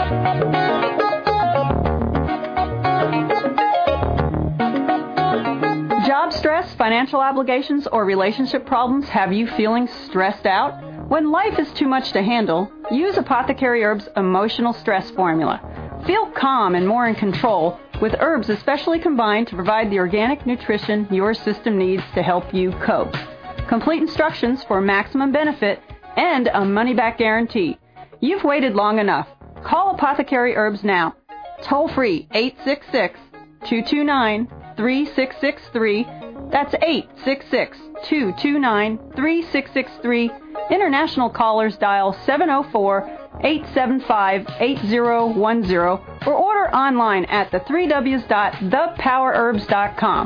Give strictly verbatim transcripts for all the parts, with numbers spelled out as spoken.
Job stress, financial obligations, or relationship problems have you feeling stressed out? When life is too much to handle, use Apothecary Herbs Emotional Stress Formula. Feel calm and more in control with herbs especially combined to provide the organic nutrition your system needs to help you cope. Complete instructions for maximum benefit and a money-back guarantee. You've waited long enough. Call Apothecary Herbs now. Toll free eight six six, two two nine, three six six three. That's eight six six, two two nine, three six six three. International callers dial seven oh four, eight seven five, eight oh one oh or order online at the three W's dot the power herbs dot com.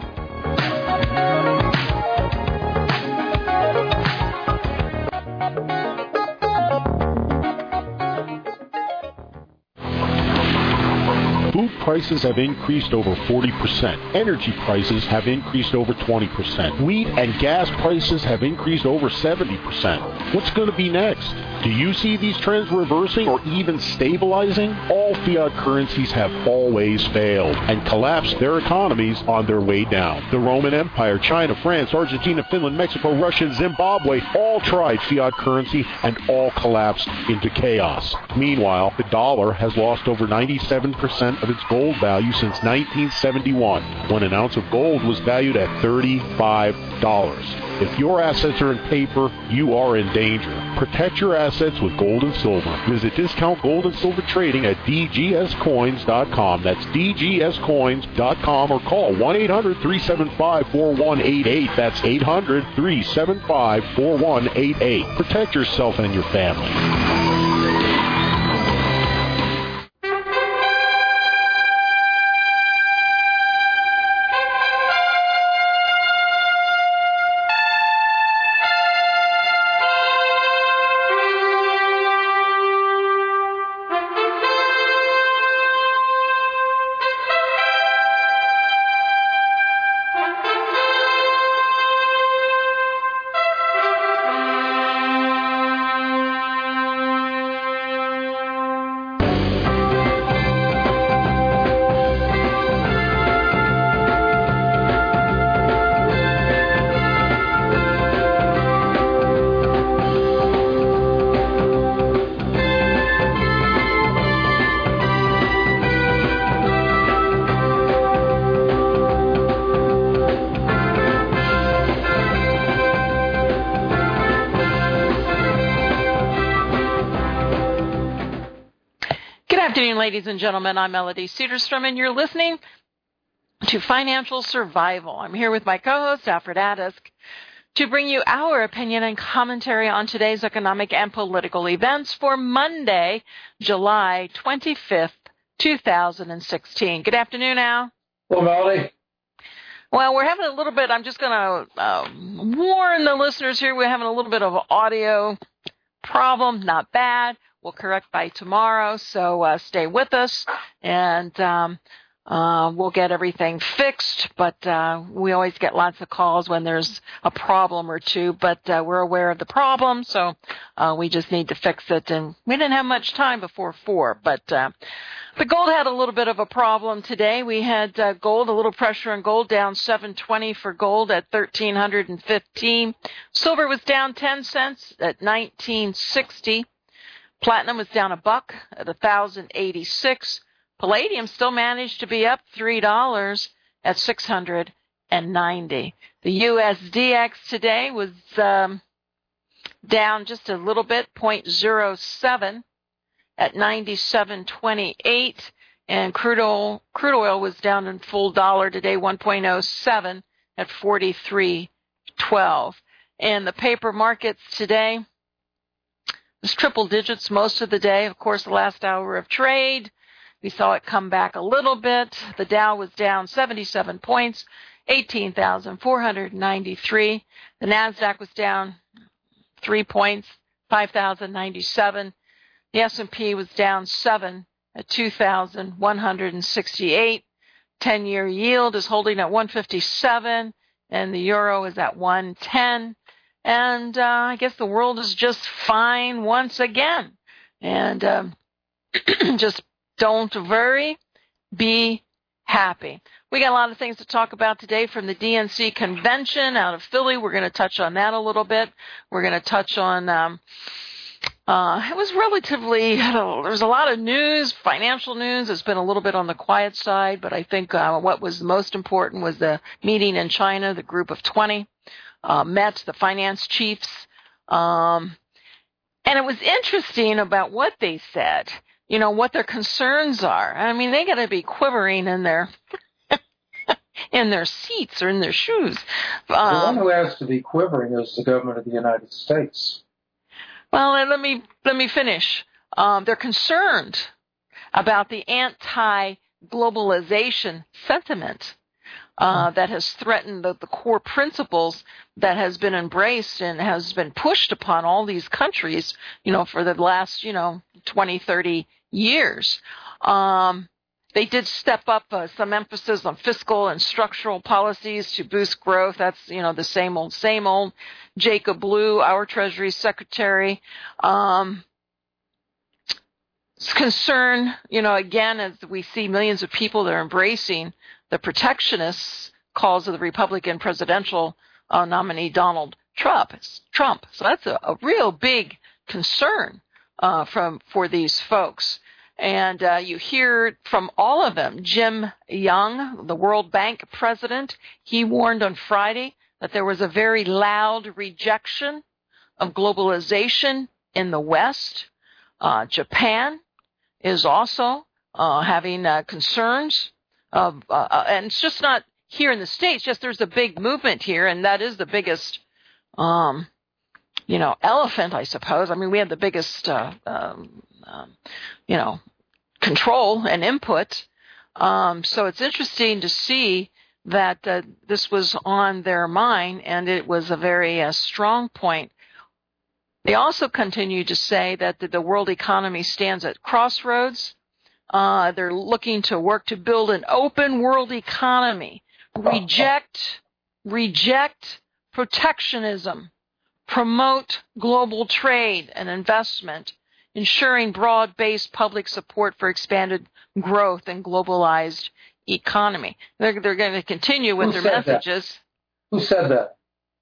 Food prices have increased over forty percent. Energy prices have increased over twenty percent. Wheat and gas prices have increased over seventy percent. What's going to be next? Do you see these trends reversing or even stabilizing? All fiat currencies have always failed and collapsed their economies on their way down. The Roman Empire, China, France, Argentina, Finland, Mexico, Russia, and Zimbabwe all tried fiat currency and all collapsed into chaos. Meanwhile, the dollar has lost over ninety-seven percent of its gold value since nineteen seventy-one, when an ounce of gold was valued at thirty-five dollars. If your assets are in paper, you are in danger. Protect your assets with gold and silver. Visit Discount Gold and Silver Trading at d g s coins dot com. That's d g s coins dot com or call one eight hundred, three seven five, four one eight eight. That's eight hundred, three seven five, four one eight eight. Protect yourself and your family. Ladies and gentlemen, I'm Melody Cedarstrom, and you're listening to Financial Survival. I'm here with my co-host, Alfred Adisk, to bring you our opinion and commentary on today's economic and political events for Monday, July twenty-fifth, two thousand sixteen. Good afternoon, Al. Hello, Melody. Well, we're having a little bit, I'm just going to uh, warn the listeners here, we're having a little bit of an audio problem, not bad. We'll correct by tomorrow, so uh, stay with us, and um, uh, we'll get everything fixed. But uh, we always get lots of calls when there's a problem or two, but uh, we're aware of the problem, so uh, we just need to fix it. And we didn't have much time before four, but uh, but gold had a little bit of a problem today. We had uh, gold, a little pressure on gold, down seven twenty for gold at thirteen fifteen. Silver was down ten cents at nineteen sixty. Platinum was down a buck at one thousand eighty-six. Palladium still managed to be up three dollars at six hundred ninety. The U S D X today was um, down just a little bit, zero point zero seven at ninety-seven twenty-eight. And crude oil, crude oil was down in full dollar today, one point zero seven at forty-three twelve. And the paper markets today, it's triple digits most of the day. Of course, the last hour of trade, we saw it come back a little bit. The Dow was down seventy-seven points, eighteen thousand four hundred ninety-three. The NASDAQ was down three points, five thousand ninety-seven. The S and P was down seven at two thousand one hundred sixty-eight. ten-year yield is holding at one fifty-seven, and the euro is at one ten. And uh, I guess the world is just fine once again. And um, just Don't worry, be happy. We got a lot of things to talk about today from the D N C convention out of Philly. We're going to touch on that a little bit. We're going to touch on, um, uh, it was relatively, there was a lot of news, financial news. It's been a little bit on the quiet side, but I think uh, what was most important was the meeting in China. The group of twenty uh, met, the finance chiefs. Um, and it was interesting about what they said, you know, what their concerns are. I mean, they got to be quivering in their in their seats or in their shoes. Um, the one who has to be quivering is the government of the United States. Well, let me let me finish. Um, they're concerned about the anti-globalization sentiment uh, that has threatened the, the core principles that has been embraced and has been pushed upon all these countries, you know, for the last, you know, twenty, thirty years. Um, They did step up uh, some emphasis on fiscal and structural policies to boost growth. That's, you know, the same old, same old. Jacob Lew, our Treasury Secretary, um, concern, you know, again, as we see millions of people that are embracing the protectionist calls of the Republican presidential uh, nominee Donald Trump. Trump. So that's a, a real big concern uh, from for these folks. And uh, you hear from all of them. Jim Young, the World Bank president, he warned on Friday that there was a very loud rejection of globalization in the West. Uh, Japan is also uh, having uh, concerns of, uh, and it's just not here in the States, just there's a big movement here, and that is the biggest, um, you know, elephant, I suppose. I mean, we have the biggest, uh, um, um, you know, control and input. Um, so it's interesting to see that uh, this was on their mind, and it was a very uh, strong point. They also continue to say that the, the world economy stands at crossroads. Uh, they're looking to work to build an open world economy, reject, reject protectionism, promote global trade and investment, ensuring broad-based public support for expanded growth and globalized economy. They're, they're going to continue with Who their said messages. That? Who said that?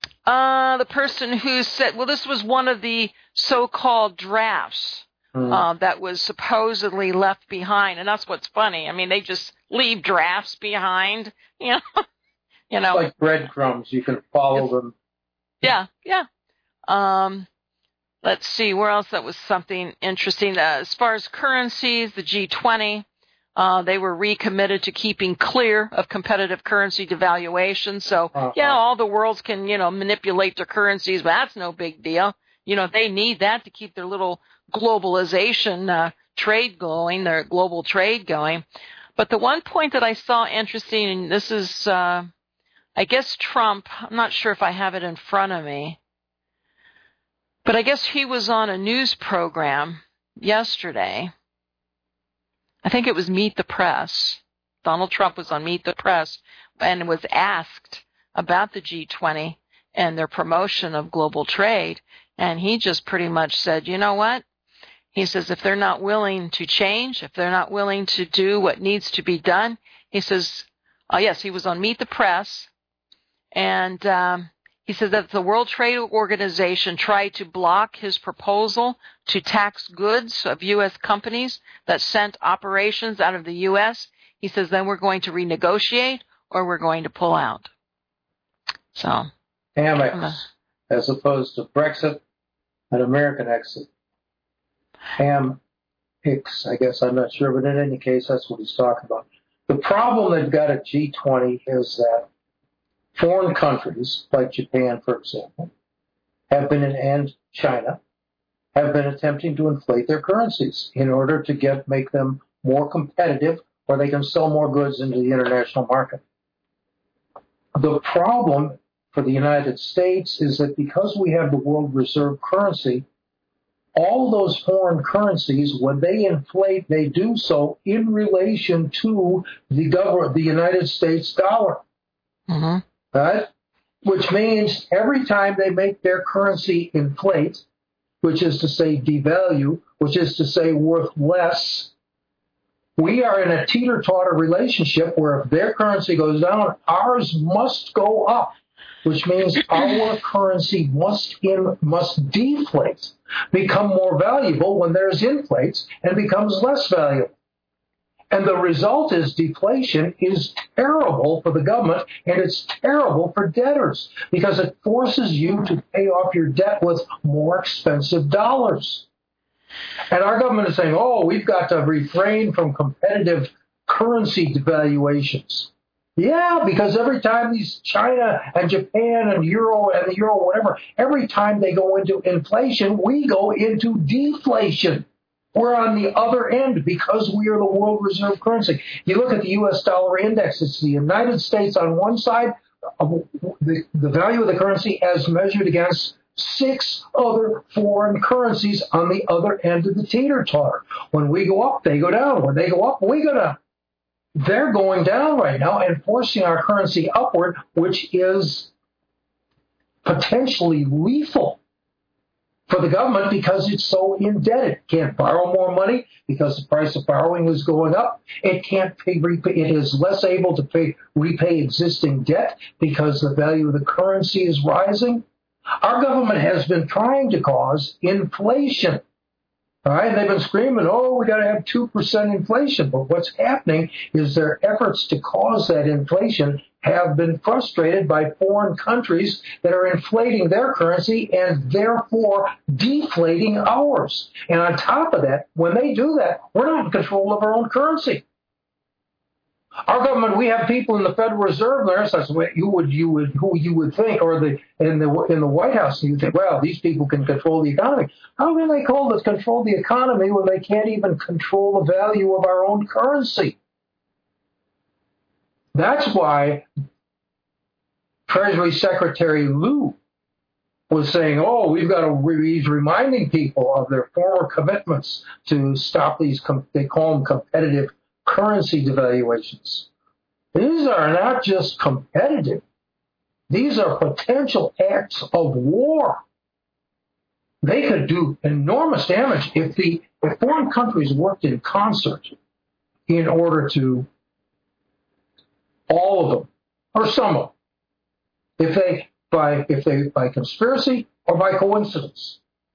Uh, the person who said, well, this was one of the so-called drafts mm. uh, that was supposedly left behind. And that's what's funny. I mean, they just leave drafts behind, you know. you know. Like breadcrumbs. You can follow it's, them. Yeah, yeah. Um, let's see, where else that was something interesting. Uh, as far as currencies, the G twenty, uh, they were recommitted to keeping clear of competitive currency devaluation. So, uh-huh. yeah, all the worlds can, you know, manipulate their currencies, but that's no big deal. You know, they need that to keep their little globalization uh, trade going, their global trade going. But the one point that I saw interesting, and this is, uh, I guess Trump, I'm not sure if I have it in front of me, but I guess he was on a news program yesterday. I think it was Meet the Press. Donald Trump was on Meet the Press and was asked about the G twenty and their promotion of global trade. And he just pretty much said, you know what? He says, if they're not willing to change, if they're not willing to do what needs to be done, he says, oh, yes, he was on Meet the Press. And um, he said that the World Trade Organization tried to block his proposal to tax goods of U S companies that sent operations out of the U S. He says, then we're going to renegotiate or we're going to pull out. So, Amex, as opposed to Brexit and American exit. Amex, I guess, I'm not sure, but in any case, that's what he's talking about. The problem they've got at G twenty is that foreign countries, like Japan, for example, have been, and China, have been attempting to inflate their currencies in order to get make them more competitive, or they can sell more goods into the international market. The problem for the United States is that because we have the world reserve currency, all those foreign currencies, when they inflate, they do so in relation to the government, the United States dollar. Mm-hmm. Right? Which means every time they make their currency inflate, which is to say devalue, which is to say worth less, We are in a teeter-totter relationship where if their currency goes down, ours must go up, which means our currency must in, must deflate, become more valuable when theirs inflates and becomes less valuable. And the result is deflation is terrible for the government, and it's terrible for debtors because it forces you to pay off your debt with more expensive dollars. And our government is saying, oh, we've got to refrain from competitive currency devaluations. Yeah, because every time these China and Japan and Euro and the Euro, whatever, every time they go into inflation, we go into deflation. We're on the other end because we are the world reserve currency. You look at the U S dollar index, it's the United States on one side, the, the value of the currency as measured against six other foreign currencies on the other end of the teeter-totter. When we go up, they go down. When they go up, we go down. They're going down right now and forcing our currency upward, which is potentially lethal for the government because it's so indebted. It can't borrow more money because the price of borrowing is going up. It can't pay, repay, it is less able to pay, repay existing debt because the value of the currency is rising. Our government has been trying to cause inflation. All right, they've been screaming, oh, we got to have two percent inflation. But what's happening is their efforts to cause that inflation have been frustrated by foreign countries that are inflating their currency and therefore deflating ours. And on top of that, when they do that, we're not in control of our own currency. Our government, we have people in the Federal Reserve there, such as you would, you would, who you would think, or the in the in the White House, you think, well, these people can control the economy. How can they call this control the economy when they can't even control the value of our own currency? That's why Treasury Secretary Lew was saying, oh, we've got to, he's reminding people of their former commitments to stop these, they call them competitive currency devaluations. These are not just competitive. These are potential acts of war. They could do enormous damage if the if foreign countries worked in concert in order to, all of them, or some of them, if they by if they by conspiracy or by coincidence,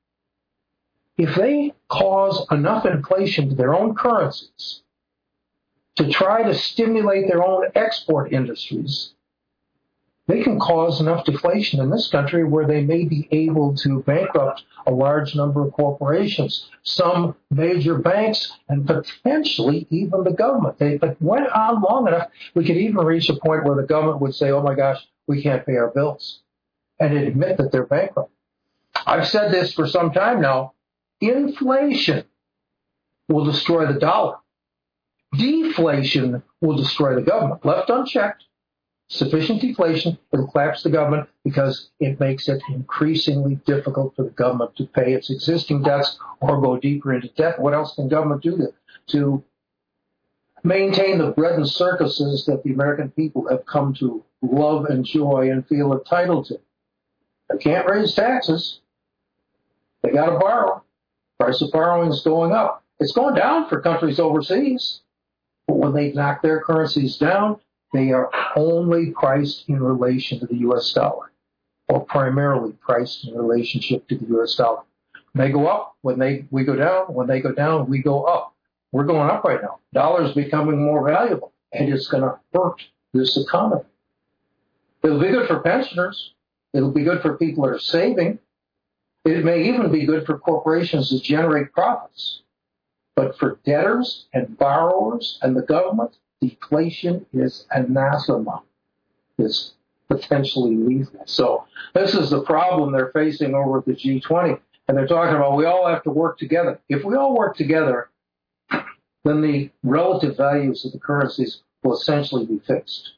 if they cause enough inflation to their own currencies to try to stimulate their own export industries, they can cause enough deflation in this country where they may be able to bankrupt a large number of corporations, some major banks, and potentially even the government. They, but went on long enough, we could even reach a point where the government would say, oh my gosh, we can't pay our bills, and admit that they're bankrupt. I've said this for some time now. Inflation will destroy the dollar. Deflation will destroy the government. Left unchecked, sufficient deflation, it'll collapse the government because it makes it increasingly difficult for the government to pay its existing debts or go deeper into debt. What else can government do to, to maintain the bread and circuses that the American people have come to love, enjoy, and feel entitled to? They can't raise taxes. They got to borrow. Price of borrowing is going up. It's going down for countries overseas. But when they knock their currencies down, they are only priced in relation to the U S dollar, or primarily priced in relationship to the U S dollar. When they go up, when they we go down. When they go down, we go up. We're going up right now. Dollar's becoming more valuable, and it's going to hurt this economy. It'll be good for pensioners. It'll be good for people that are saving. It may even be good for corporations that generate profits. But for debtors and borrowers and the government, deflation is anathema. It's potentially lethal. So this is the problem they're facing over at the G twenty. And they're talking about we all have to work together. If we all work together, then the relative values of the currencies will essentially be fixed.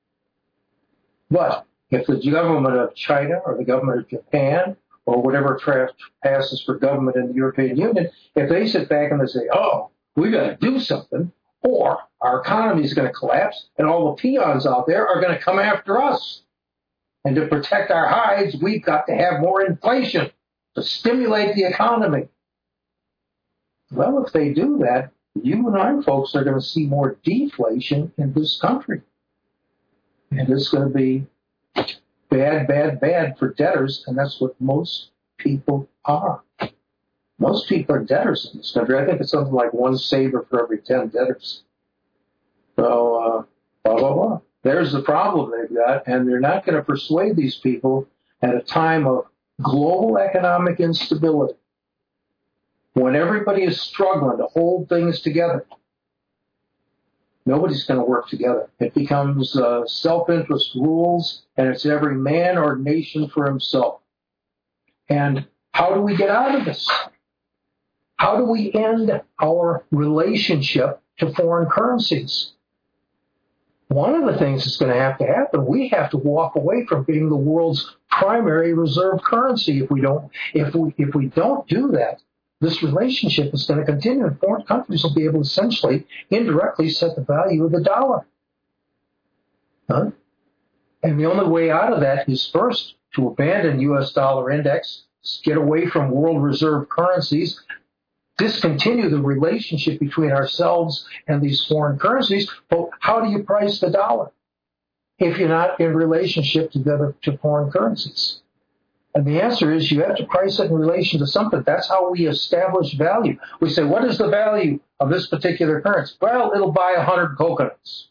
But if the government of China or the government of Japan or whatever tra- passes for government in the European Union, if they sit back and they say, oh, we got to do something, or our economy is going to collapse and all the peons out there are going to come after us. And to protect our hides, we've got to have more inflation to stimulate the economy. Well, if they do that, you and I folks are going to see more deflation in this country. And it's going to be bad, bad, bad for debtors, and that's what most people are. Most people are debtors in this country. I think it's something like one saver for every ten debtors. So, uh, blah, blah, blah. There's the problem they've got, and they're not going to persuade these people at a time of global economic instability, when everybody is struggling to hold things together. Nobody's going to work together. It becomes uh, self-interest rules, and it's every man or nation for himself. And how do we get out of this? How do we end our relationship to foreign currencies? One of the things that's going to have to happen, we have to walk away from being the world's primary reserve currency. If we don't, if we if we don't do that, this relationship is going to continue, and foreign countries will be able to essentially, indirectly, set the value of the dollar. Huh? And the only way out of that is first to abandon U S dollar index, get away from world reserve currencies, discontinue the relationship between ourselves and these foreign currencies. But how do you price the dollar if you're not in relationship together to foreign currencies? And the answer is you have to price it in relation to something. That's how we establish value. We say, what is the value of this particular currency? Well, it'll buy a hundred coconuts.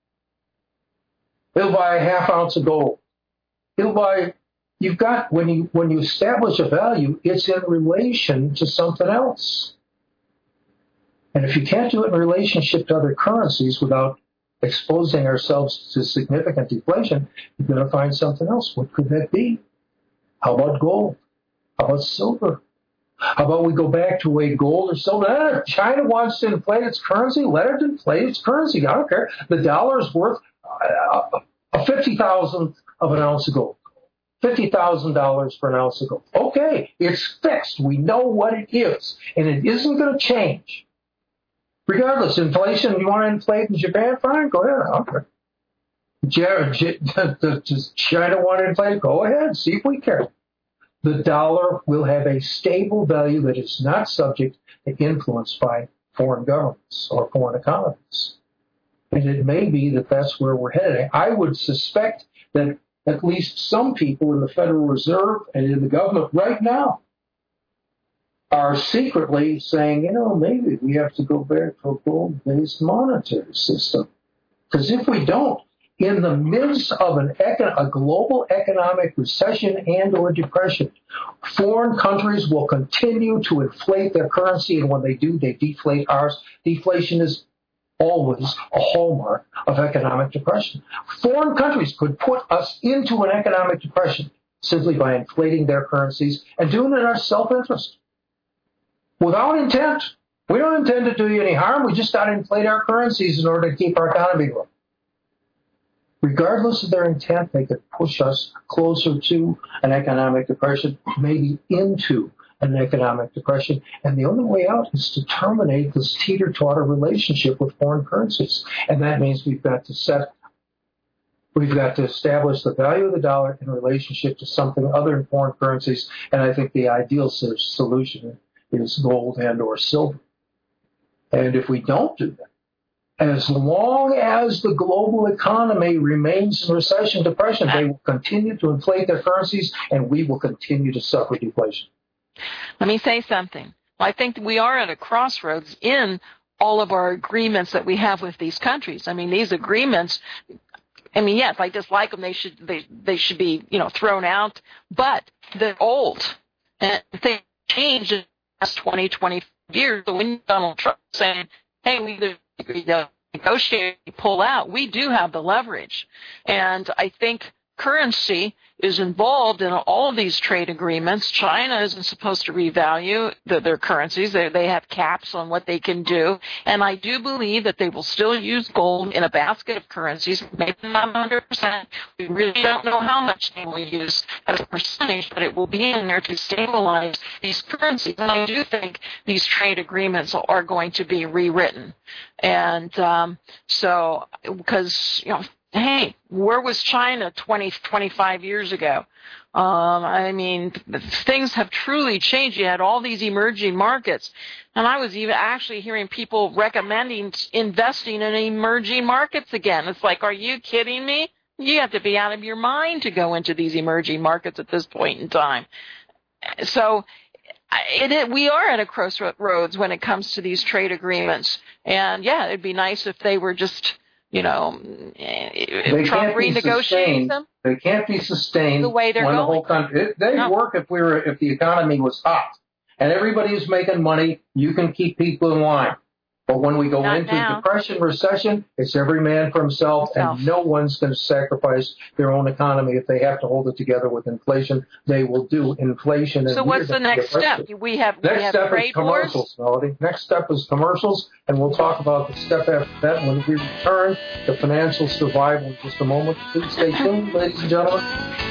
It'll buy a half ounce of gold. It'll buy, you've got, when you, when you establish a value, it's in relation to something else. And if you can't do it in relationship to other currencies without exposing ourselves to significant deflation, you're going to find something else. What could that be? How about gold? How about silver? How about we go back to a gold or silver? Ah, China wants to inflate its currency. Let it inflate its currency. I don't care. The dollar is worth a fifty thousandth of an ounce of gold. fifty thousand dollars for an ounce of gold. Okay, it's fixed. We know what it is. And it isn't going to change. Regardless, inflation, you want to inflate in Japan? Fine, go ahead. I don't care. Does China want to inflate? Go ahead, see if we care. The dollar will have a stable value that is not subject to influence by foreign governments or foreign economies. And it may be that that's where we're headed. I would suspect that at least some people in the Federal Reserve and in the government right now are secretly saying, you know, maybe we have to go back to a gold-based monetary system. Because if we don't, in the midst of an econ- a global economic recession and or depression, foreign countries will continue to inflate their currency, and when they do, they deflate ours. Deflation is always a hallmark of economic depression. Foreign countries could put us into an economic depression simply by inflating their currencies and doing it in our self-interest. Without intent. We don't intend to do you any harm. We just got to inflate our currencies in order to keep our economy growing. Regardless of their intent, they could push us closer to an economic depression, maybe into an economic depression. And the only way out is to terminate this teeter-totter relationship with foreign currencies. And that means we've got to set, we've got to establish the value of the dollar in relationship to something other than foreign currencies. And I think the ideal solution is gold and or silver. And if we don't do that, as long as the global economy remains in recession, depression, they will continue to inflate their currencies, and we will continue to suffer deflation. Let me say something. I think we are at a crossroads in all of our agreements that we have with these countries. I mean, these agreements, I mean, yes, I dislike them. They should, they, they should be, you know, thrown out, but they're old. And things change in the last twenty, twenty years. So when Donald Trump saying, hey, we either negotiate, pull out, we do have the leverage. And I think currency is involved in all of these trade agreements. China isn't supposed to revalue the, their currencies. They, they have caps on what they can do. And I do believe that they will still use gold in a basket of currencies, maybe not one hundred percent. We really don't know how much they will use as a percentage, but it will be in there to stabilize these currencies. And I do think these trade agreements are going to be rewritten. And um, so, because, you know, hey, where was China twenty, twenty-five years ago? Um, I mean, things have truly changed. You had all these emerging markets. And I was even actually hearing people recommending investing in emerging markets again. It's like, are you kidding me? You have to be out of your mind to go into these emerging markets at this point in time. So it, it, we are at a crossroads when it comes to these trade agreements. And, yeah, it'd be nice if they were just, you know, they Trump renegotiating them. They can't be sustained the way they're when going. the whole country. It, they'd no. work if we were if the economy was hot and everybody's making money. You can keep people in line. But when we go Not into now. depression, recession, it's every man for himself, himself, and no one's going to sacrifice their own economy if they have to hold it together with inflation. They will do inflation. So and what's the next step? We have next we have step trade is commercials, wars? Melody. Next step is commercials, and we'll talk about the step after that when we return to financial survival in just a moment. Please stay tuned, ladies and gentlemen.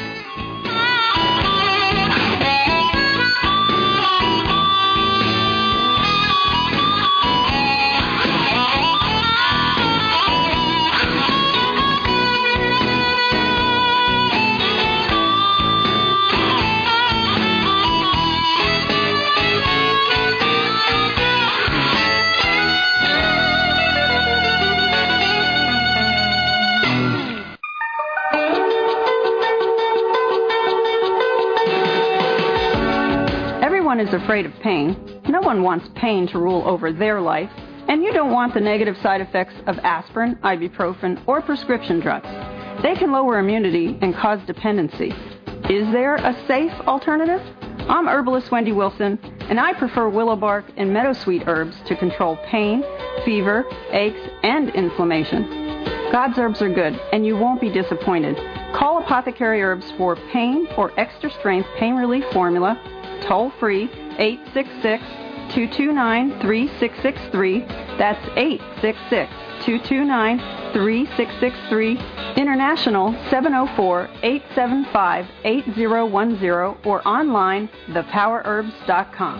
Is afraid of pain. No one wants pain to rule over their life, and you don't want the negative side effects of aspirin, ibuprofen, or prescription drugs. They can lower immunity and cause dependency. Is there a safe alternative? I'm herbalist Wendy Wilson, and I prefer willow bark and meadowsweet herbs to control pain, fever, aches, and inflammation. God's herbs are good, and you won't be disappointed. Call Apothecary Herbs for pain or extra strength pain relief formula. Toll free, eight six six, two two nine, three six six three. That's eight six six, two two nine, three six six three. International, seven oh four, eight seven five, eight oh one oh, or online, the power herbs dot com.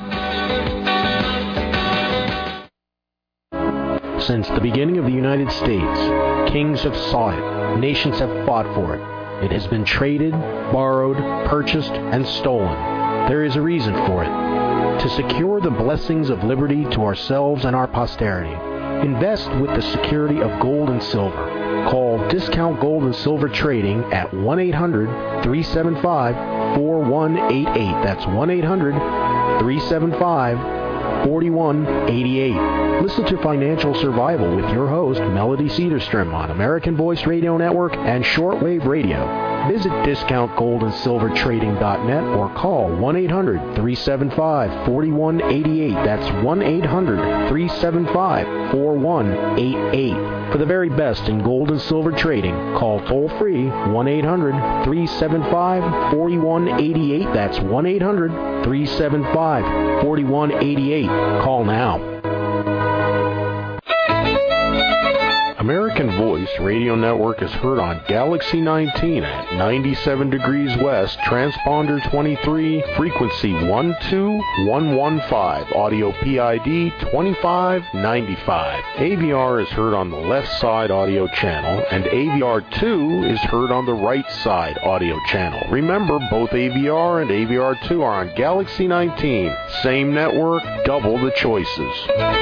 Since the beginning of the United States, kings have sought it, nations have fought for it. It has been traded, borrowed, purchased, and stolen. There is a reason for it. To secure the blessings of liberty to ourselves and our posterity, invest with the security of gold and silver. Call Discount Gold and Silver Trading at one eight hundred, three seven five, four one eight eight. That's one eight hundred, three seven five, four one eight eight. Listen to Financial Survival with your host, Melody Cedarstrom, on American Voice Radio Network and Shortwave Radio. Visit discount gold and silver trading dot net or call one eight hundred, three seven five, four one eight eight. That's one eight hundred, three seven five, four one eight eight. For the very best in gold and silver trading, call toll-free one eight hundred, three seven five, four one eight eight. That's one eight hundred, three seven five, four one eight eight. Call now. American Voice Radio Network is heard on Galaxy nineteen at ninety-seven degrees west, transponder twenty-three, frequency one two one one five, audio P I D twenty-five ninety-five. A V R is heard on the left side audio channel, and A V R two is heard on the right side audio channel. Remember, both A V R and A V R two are on Galaxy nineteen. Same network, double the choices.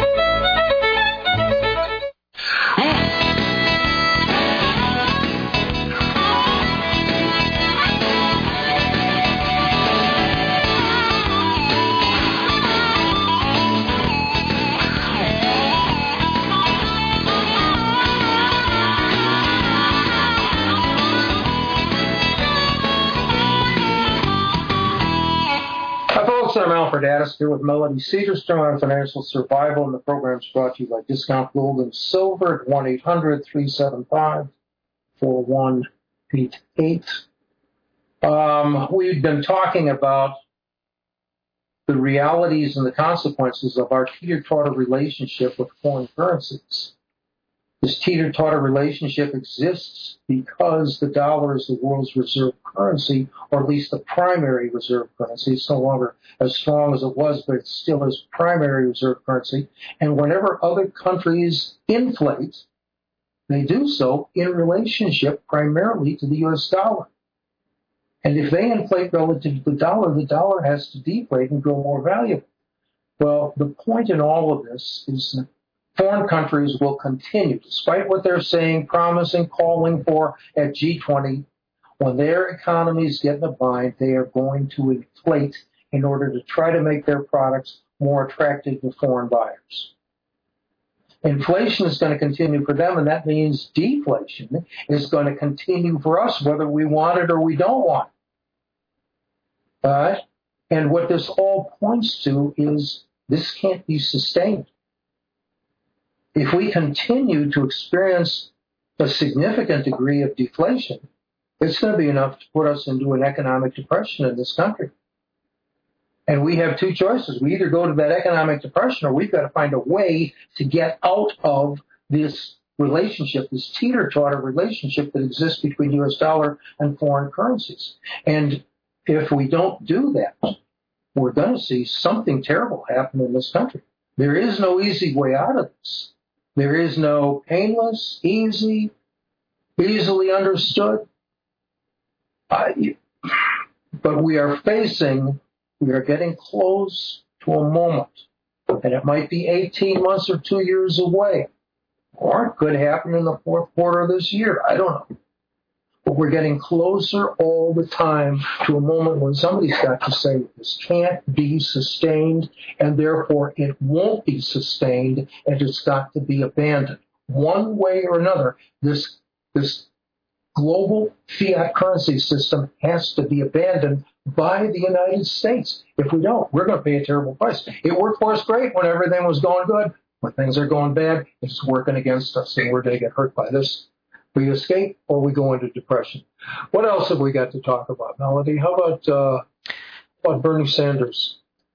I'm Alfred Addis here with Melody Cedarstrom on Financial Survival, and the program is brought to you by Discount Gold and Silver at one eight hundred, three seven five, four one eight eight. Um, we've been talking about the realities and the consequences of our teeter-totter relationship with foreign currencies. This teeter-totter relationship exists because the dollar is the world's reserve currency, or at least the primary reserve currency. It's no longer as strong as it was, but it still is primary reserve currency. And whenever other countries inflate, they do so in relationship primarily to the U S dollar. And if they inflate relative to the dollar, the dollar has to deflate and grow more valuable. Well, the point in all of this is that foreign countries will continue, despite what they're saying, promising, calling for at G twenty, when their economies get in a bind, they are going to inflate in order to try to make their products more attractive to foreign buyers. Inflation is going to continue for them, and that means deflation is going to continue for us, whether we want it or we don't want it. All right? And what this all points to is this can't be sustained. If we continue to experience a significant degree of deflation, it's going to be enough to put us into an economic depression in this country. And we have two choices. We either go to that economic depression, or we've got to find a way to get out of this relationship, this teeter-totter relationship that exists between U S dollar and foreign currencies. And if we don't do that, we're going to see something terrible happen in this country. There is no easy way out of this. There is no painless, easy, easily understood. I, but we are facing, we are getting close to a moment, and it might be eighteen months or two years away, or it could happen in the fourth quarter of this year. I don't know. But we're getting closer all the time to a moment when somebody's got to say this can't be sustained, and therefore it won't be sustained, and it's got to be abandoned. One way or another, this, this global fiat currency system has to be abandoned by the United States. If we don't, we're going to pay a terrible price. It worked for us great when everything was going good. When things are going bad, it's working against us, and we're going to get hurt by this. We escape or we go into depression. What else have we got to talk about, Melody? How about, uh, about Bernie Sanders?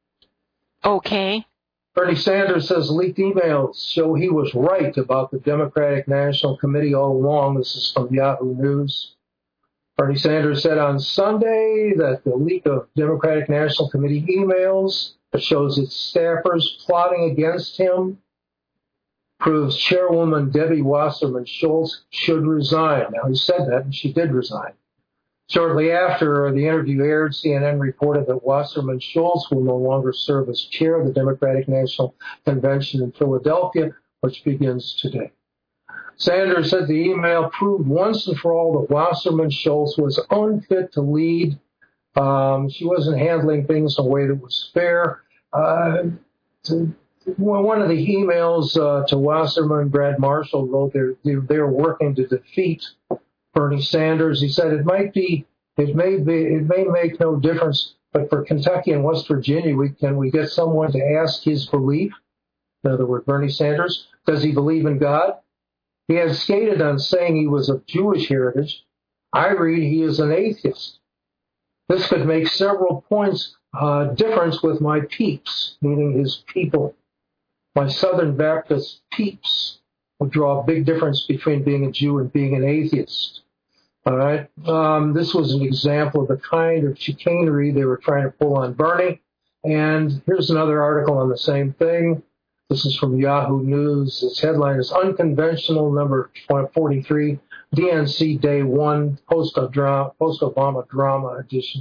Okay. Bernie Sanders says leaked emails show he was right about the Democratic National Committee all along. This is from Yahoo News. Bernie Sanders said on Sunday that the leak of Democratic National Committee emails that shows its staffers plotting against him proves Chairwoman Debbie Wasserman Schultz should resign. Now, he said that, and she did resign. Shortly after the interview aired, C N N reported that Wasserman Schultz will no longer serve as chair of the Democratic National Convention in Philadelphia, which begins today. Sanders said the email proved once and for all that Wasserman Schultz was unfit to lead. Um, she wasn't handling things in a way that was fair. Uh, to, One of the emails uh, to Wasserman, Brad Marshall wrote they they were working to defeat Bernie Sanders. He said it might be, it may be, it may make no difference, but for Kentucky and West Virginia, we can we get someone to ask his belief? In other words, Bernie Sanders, does he believe in God? He has skated on saying he was of Jewish heritage. I read he is an atheist. This could make several points uh, difference with my peeps, meaning his people. My Southern Baptist peeps would draw a big difference between being a Jew and being an atheist. All right. Um, this was an example of the kind of chicanery they were trying to pull on Bernie. And here's another article on the same thing. This is from Yahoo News. Its headline is Unconventional Number forty-three, D N C Day One, Post-Obama Post Drama Edition.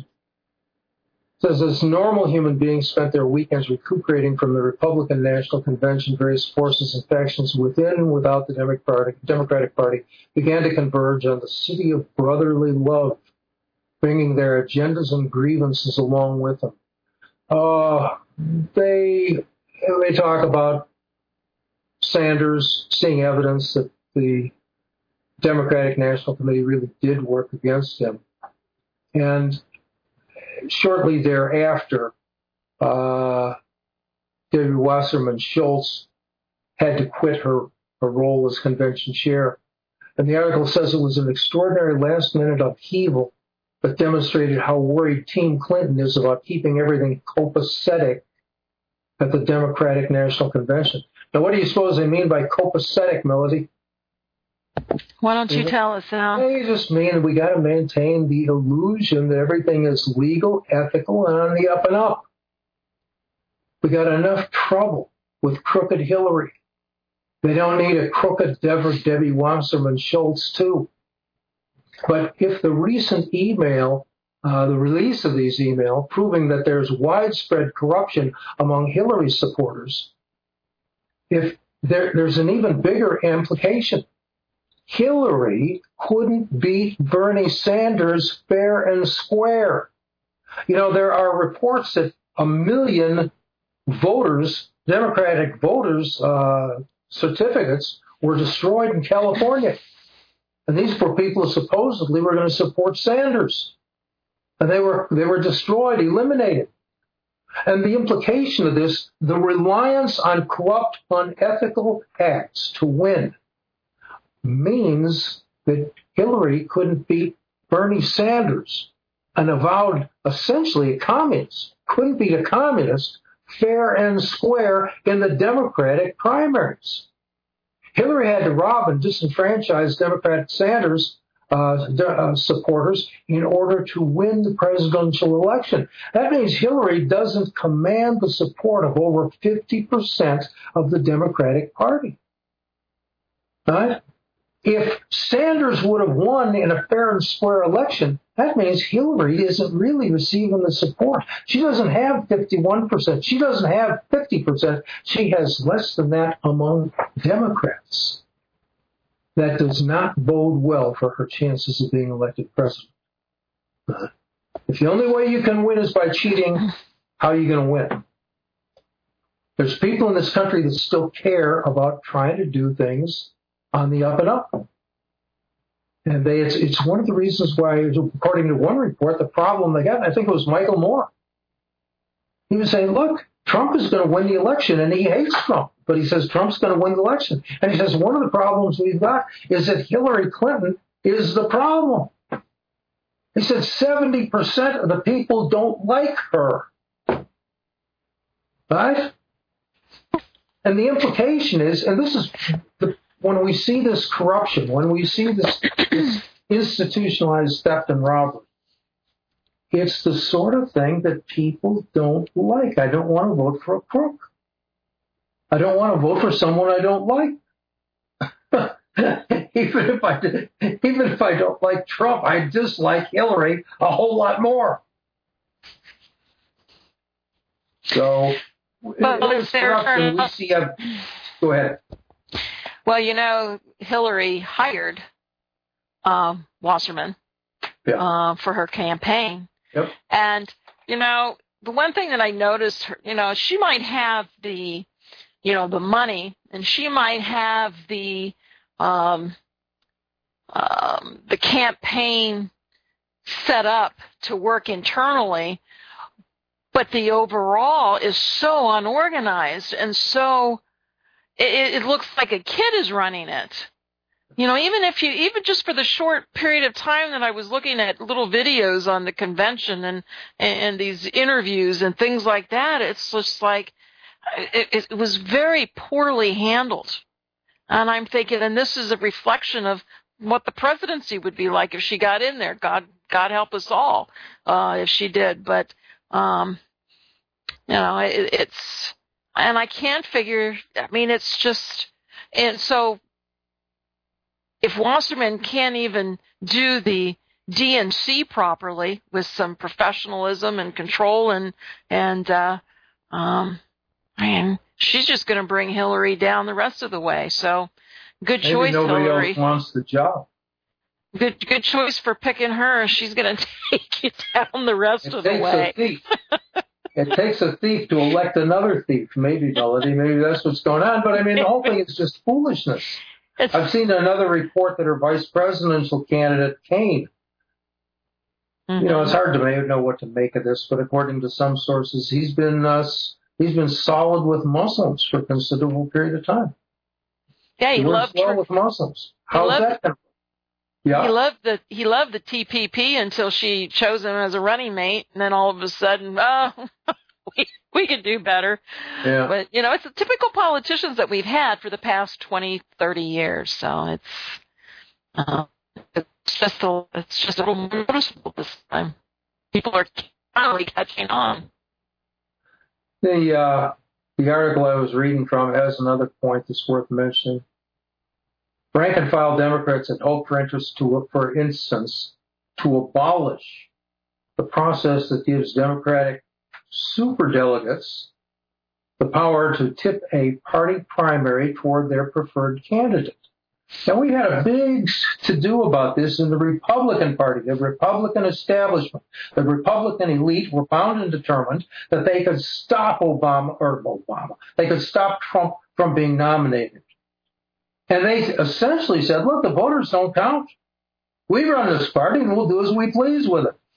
It says, as normal human beings spent their weekends recuperating from the Republican National Convention, various forces and factions within and without the Democratic Party began to converge on the city of brotherly love, bringing their agendas and grievances along with them. Uh, they, they talk about Sanders seeing evidence that the Democratic National Committee really did work against him. And shortly thereafter, uh, Debbie Wasserman Schultz had to quit her, her role as convention chair. And the article says it was an extraordinary last-minute upheaval that demonstrated how worried Team Clinton is about keeping everything copacetic at the Democratic National Convention. Now, what do you suppose they mean by copacetic, Melody? Why don't you tell us, Al? They just mean we got to maintain the illusion that everything is legal, ethical, and on the up and up. We got enough trouble with crooked Hillary. They don't need a crooked Deborah, Debbie Wasserman Schultz, too. But if the recent email, uh, the release of these emails, proving that there's widespread corruption among Hillary supporters, if there, there's an even bigger implication. Hillary couldn't beat Bernie Sanders fair and square. You know, there are reports that a million voters, Democratic voters, uh, certificates were destroyed in California. And these were people who supposedly were going to support Sanders. And they were, they were destroyed, eliminated. And the implication of this, the reliance on corrupt, unethical acts to win, means that Hillary couldn't beat Bernie Sanders, an avowed, essentially a communist, couldn't beat a communist fair and square in the Democratic primaries. Hillary had to rob and disenfranchise Democrat Sanders uh, uh, supporters in order to win the presidential election. That means Hillary doesn't command the support of over fifty percent of the Democratic Party. Right? If Sanders would have won in a fair and square election, that means Hillary isn't really receiving the support. She doesn't have fifty-one percent. She doesn't have fifty percent. She has less than that among Democrats. That does not bode well for her chances of being elected president. If the only way you can win is by cheating, how are you going to win? There's people in this country that still care about trying to do things on the up and up. And they, it's, it's one of the reasons why, according to one report, the problem they got, I think it was Michael Moore. He was saying, look, Trump is going to win the election, and he hates Trump. But he says Trump's going to win the election. And he says one of the problems we've got is that Hillary Clinton is the problem. He said seventy percent of the people don't like her. Right? And the implication is, and this is the when we see this corruption, when we see this, this institutionalized theft and robbery, it's the sort of thing that people don't like. I don't want to vote for a crook. I don't want to vote for someone I don't like. even if I did, even if I don't like Trump, I dislike Hillary a whole lot more. So, but in this corruption, we see a. Go ahead. Well, you know, Hillary hired um, Wasserman yeah. uh, for her campaign. Yep. And, you know, the one thing that I noticed, you know, she might have the, you know, the money, and she might have the, um, um, the campaign set up to work internally, but the overall is so unorganized and so it, it looks like a kid is running it. You know, even if you, even just for the short period of time that I was looking at little videos on the convention and, and these interviews and things like that, it's just like, it, it was very poorly handled. And I'm thinking, and this is a reflection of what the presidency would be like if she got in there. God, God help us all, uh, if she did. But, um, you know, it, it's, and I can't figure, I mean, it's just, and so if Wasserman can't even do the D N C properly with some professionalism and control and, and, uh, um, man, she's just going to bring Hillary down the rest of the way. So good Maybe choice, nobody Hillary. Else wants the job. Good, good choice for picking her. She's going to take you down the rest it of the takes way. A thief. It takes a thief to elect another thief. Maybe, Melody. Maybe that's what's going on. But I mean, the whole thing is just foolishness. It's, I've seen another report that her vice presidential candidate, Kane. Mm-hmm. You know, it's hard to know what to make of this, but according to some sources, he's been uh, he's been solid with Muslims for a considerable period of time. Yeah, he, he loved well her. with Muslims. How's loved, that? Happen? Yeah. He loved the he loved the T P P until she chose him as a running mate, and then all of a sudden, oh, we we could do better. Yeah. But you know, it's the typical politicians that we've had for the past twenty, thirty years. So it's uh, it's just a it's just a little more noticeable this time. People are finally catching on. The uh, the article I was reading from has another point that's worth mentioning. Rank and file Democrats had hoped for interest to, for instance, to abolish the process that gives Democratic superdelegates the power to tip a party primary toward their preferred candidate. Now, we had a big to-do about this in the Republican Party. The Republican establishment, the Republican elite were bound and determined that they could stop Obama, or Obama, they could stop Trump from being nominated. And they essentially said, look, the voters don't count. We run this party and we'll do as we please with it.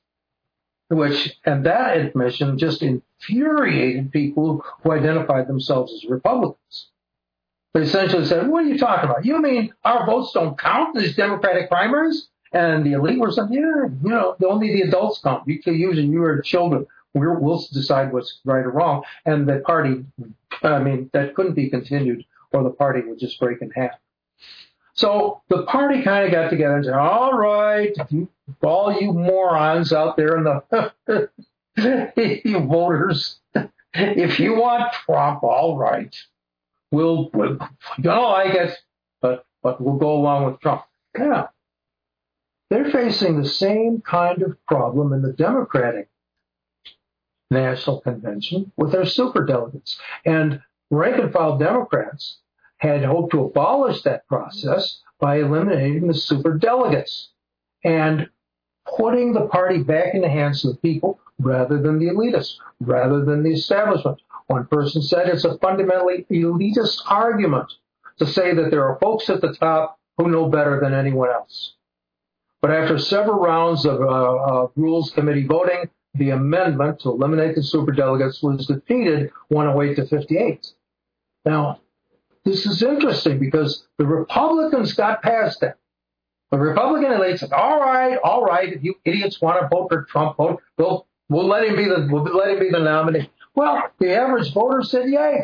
Which, and that admission just infuriated people who identified themselves as Republicans. They essentially said, what are you talking about? You mean our votes don't count in these Democratic primaries? And the elite were saying, yeah, you know, only the adults count. You can use your children. We're, we'll decide what's right or wrong. And the party, I mean, that couldn't be continued, or the party would just break in half. So the party kind of got together and said, all right, you, all you morons out there in the you voters, if you want Trump, all right. We'll, we'll, you don't like it, but, but we'll go along with Trump. Yeah. They're facing the same kind of problem in the Democratic National Convention with their superdelegates. And rank-and-file Democrats had hoped to abolish that process by eliminating the superdelegates and putting the party back in the hands of the people rather than the elitists, rather than the establishment. One person said it's a fundamentally elitist argument to say that there are folks at the top who know better than anyone else. But after several rounds of uh, uh, Rules Committee voting, the amendment to eliminate the superdelegates was defeated one oh eight to fifty-eight. Now, this is interesting because the Republicans got past that. The Republican elite said, all right, all right, if you idiots want to vote for Trump, vote, we'll, we'll let him be the we'll let him be the nominee. Well, the average voter said yay.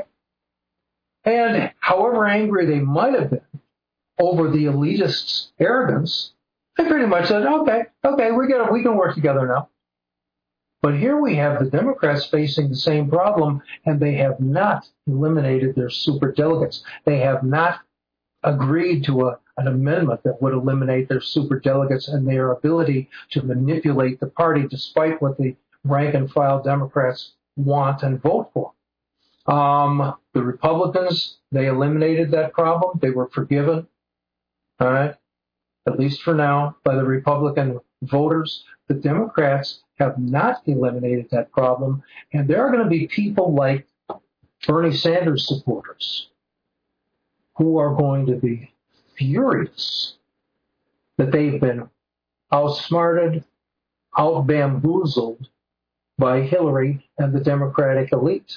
And however angry they might have been over the elitists' arrogance, they pretty much said, okay, okay, we get it, we can work together now. But here we have the Democrats facing the same problem, and they have not eliminated their superdelegates. They have not agreed to a, an amendment that would eliminate their superdelegates and their ability to manipulate the party, despite what the rank-and-file Democrats want and vote for. Um, the Republicans, they eliminated that problem. They were forgiven, all right, at least for now, by the Republican voters. The Democrats have not eliminated that problem, and there are going to be people like Bernie Sanders supporters who are going to be furious that they've been outsmarted, out-bamboozled by Hillary and the Democratic elite.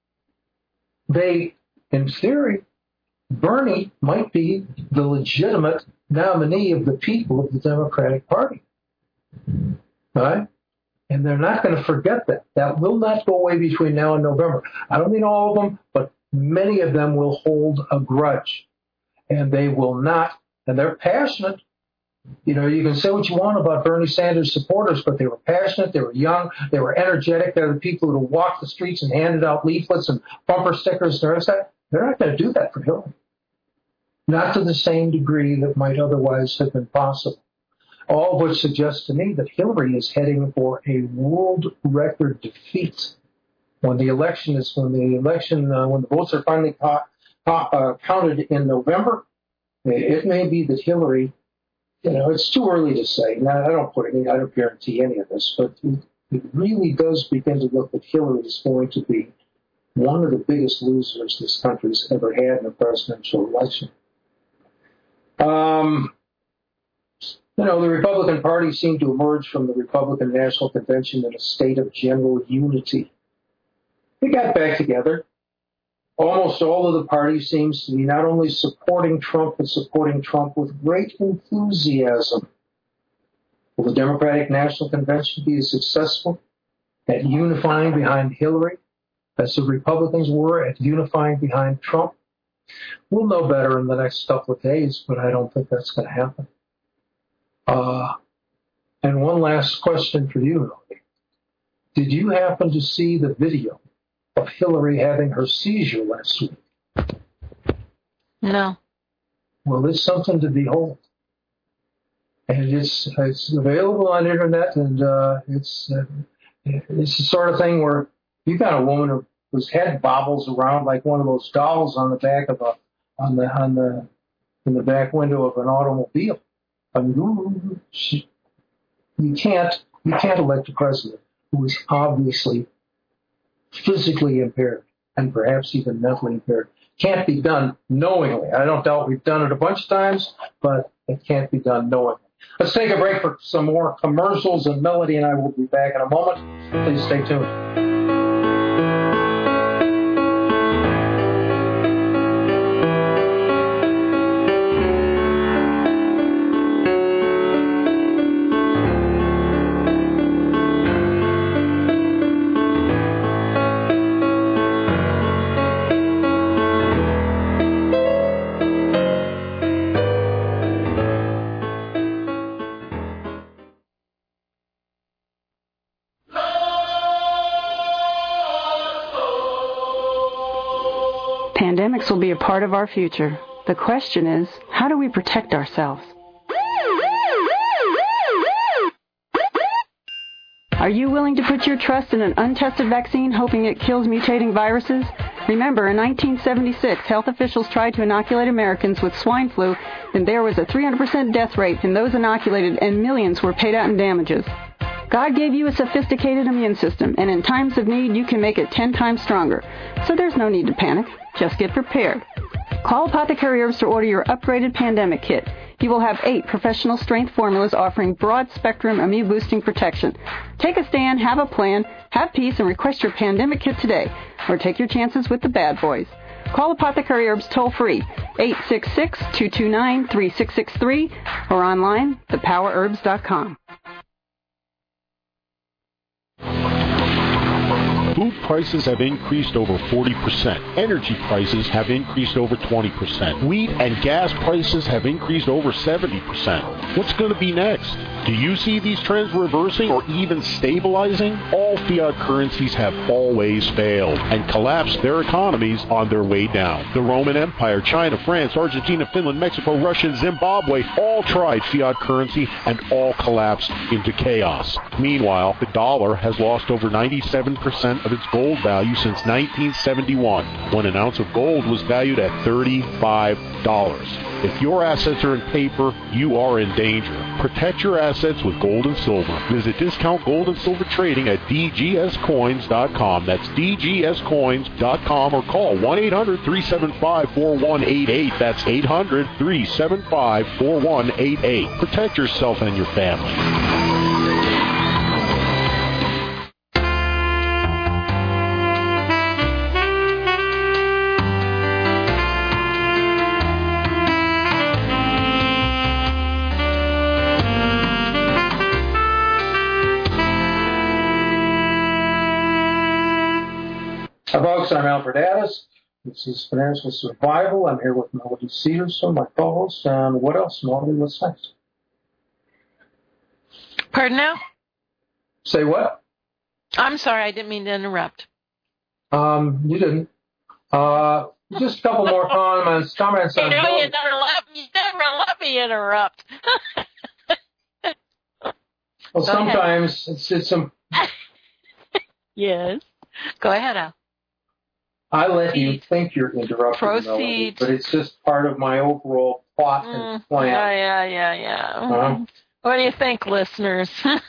They, in theory, Bernie might be the legitimate nominee of the people of the Democratic Party. Right? And they're not going to forget that. That will not go away between now and November. I don't mean all of them, but many of them will hold a grudge. And they will not, and they're passionate. You know, you can say what you want about Bernie Sanders supporters, but they were passionate, they were young, they were energetic. They're the people who walked the streets and handed out leaflets and bumper stickers and everything. They're not going to do that for Hillary. Not to the same degree that might otherwise have been possible. All of which suggests to me that Hillary is heading for a world record defeat when the election is when the election uh, when the votes are finally ca- ca- uh, counted in November. It may be that Hillary, you know, it's too early to say. Now, I don't put any, I don't guarantee any of this, but it, it really does begin to look that Hillary is going to be one of the biggest losers this country's ever had in a presidential election. Um. You know, the Republican Party seemed to emerge from the Republican National Convention in a state of general unity. They got back together. Almost all of the party seems to be not only supporting Trump, but supporting Trump with great enthusiasm. Will the Democratic National Convention be as successful at unifying behind Hillary as the Republicans were at unifying behind Trump? We'll know better in the next couple of days, but I don't think that's going to happen. Uh, and one last question for you, Did you happen to see the video of Hillary having her seizure last week? No. Well, it's something to behold. And it's it's available on the internet, and uh, it's uh, it's the sort of thing where you got a woman who, whose head bobbles around like one of those dolls on the back of a on the on the in the back window of an automobile. I mean, she, you can't you can't elect a president who is obviously physically impaired and perhaps even mentally impaired. Can't be done knowingly. I don't doubt we've done it a bunch of times, but it can't be done knowingly. Let's take a break for some more commercials, and Melody and I will be back in a moment. Please stay tuned. Pandemics will be a part of our future. The question is, how do we protect ourselves? Are you willing to put your trust in an untested vaccine, hoping it kills mutating viruses? Remember, in nineteen seventy-six, health officials tried to inoculate Americans with swine flu, and there was a three hundred percent death rate in those inoculated, and millions were paid out in damages. God gave you a sophisticated immune system, and in times of need, you can make it ten times stronger. So there's no need to panic. Just get prepared. Call Apothecary Herbs to order your upgraded pandemic kit. You will have eight professional strength formulas offering broad-spectrum immune-boosting protection. Take a stand, have a plan, have peace, and request your pandemic kit today. Or take your chances with the bad boys. Call Apothecary Herbs toll-free, eight six six, two two nine, three six six three, or online, the power herbs dot com. Food prices have increased over forty percent. Energy prices have increased over twenty percent. Wheat and gas prices have increased over seventy percent. What's going to be next? Do you see these trends reversing or even stabilizing? All fiat currencies have always failed and collapsed their economies on their way down. The Roman Empire, China, France, Argentina, Finland, Mexico, Russia, and Zimbabwe all tried fiat currency and all collapsed into chaos. Meanwhile, the dollar has lost over ninety-seven percent of its gold value since nineteen seventy-one, when an ounce of gold was valued at thirty-five dollars. If your assets are in paper, you are in danger. Protect your assets with gold and silver. Visit Discount Gold and Silver Trading at d g s coins dot com. That's d g s coins dot com, or call one eight hundred, three seven five, four one eight eight. That's eight hundred, three seven five, four one eight eight. Protect yourself and your family. Hi, folks. I'm Alfred Addis. This is Financial Survival. I'm here with Melody Cedarson, my co-host. And what else, Melody? What's next? Pardon now? Say what? I'm sorry, I didn't mean to interrupt. Um, you didn't. Uh, just a couple more comments. Comments on. You know, you never let me, you never let me interrupt. Well, Go sometimes ahead. it's it's some. Yes. Go ahead, Al. I let you think you're interrupting, Proceed. Melody, but it's just part of my overall plot and Mm, plan. yeah, yeah, yeah, yeah. Uh-huh. What do you think, listeners?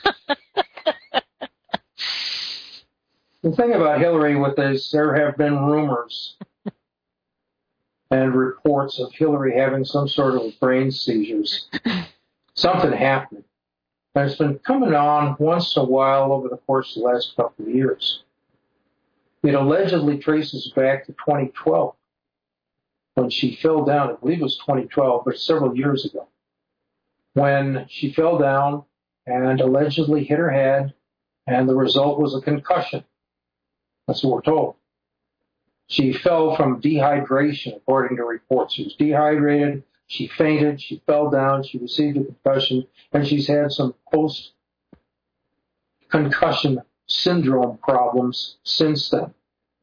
The thing about Hillary with this, there have been rumors and reports of Hillary having some sort of brain seizures. Something happened. And it's been coming on once in a while over the course of the last couple of years. It allegedly traces back to twenty twelve, when she fell down. I believe it was twenty twelve, but several years ago, when she fell down and allegedly hit her head, and the result was a concussion. That's what we're told. She fell from dehydration, according to reports. She was dehydrated, she fainted, she fell down, she received a concussion, and she's had some post-concussion syndrome problems since then.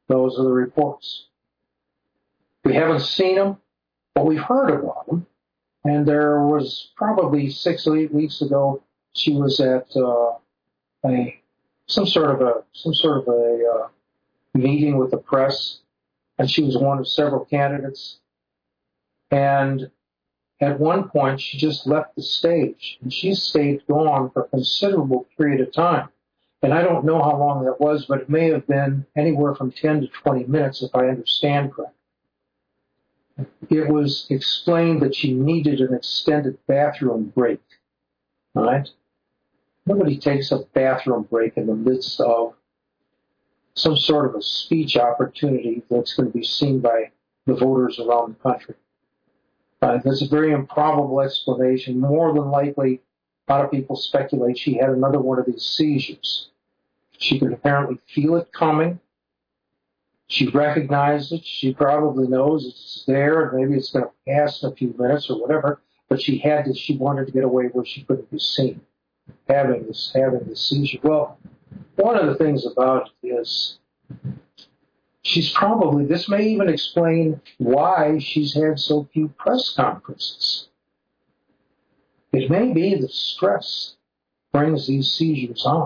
Those are the reports. We haven't seen them, but we've heard about them. And there was probably six or eight weeks ago, she was at uh, a some sort of a some sort of a uh, meeting with the press, and she was one of several candidates. And at one point, she just left the stage, and she stayed gone for a considerable period of time. And I don't know how long that was, but it may have been anywhere from ten to twenty minutes, if I understand correctly. It was explained that she needed an extended bathroom break. All right? Nobody takes a bathroom break in the midst of some sort of a speech opportunity that's going to be seen by the voters around the country. Uh, that's a very improbable explanation. More than likely, a lot of people speculate she had another one of these seizures. She could apparently feel it coming. She recognized it. She probably knows it's there, and maybe it's going to pass in a few minutes or whatever. But she had to. She wanted to get away where she couldn't be seen, having this having this seizure. Well, one of the things about it is she's probably. This may even explain why she's had so few press conferences. It may be that stress brings these seizures on,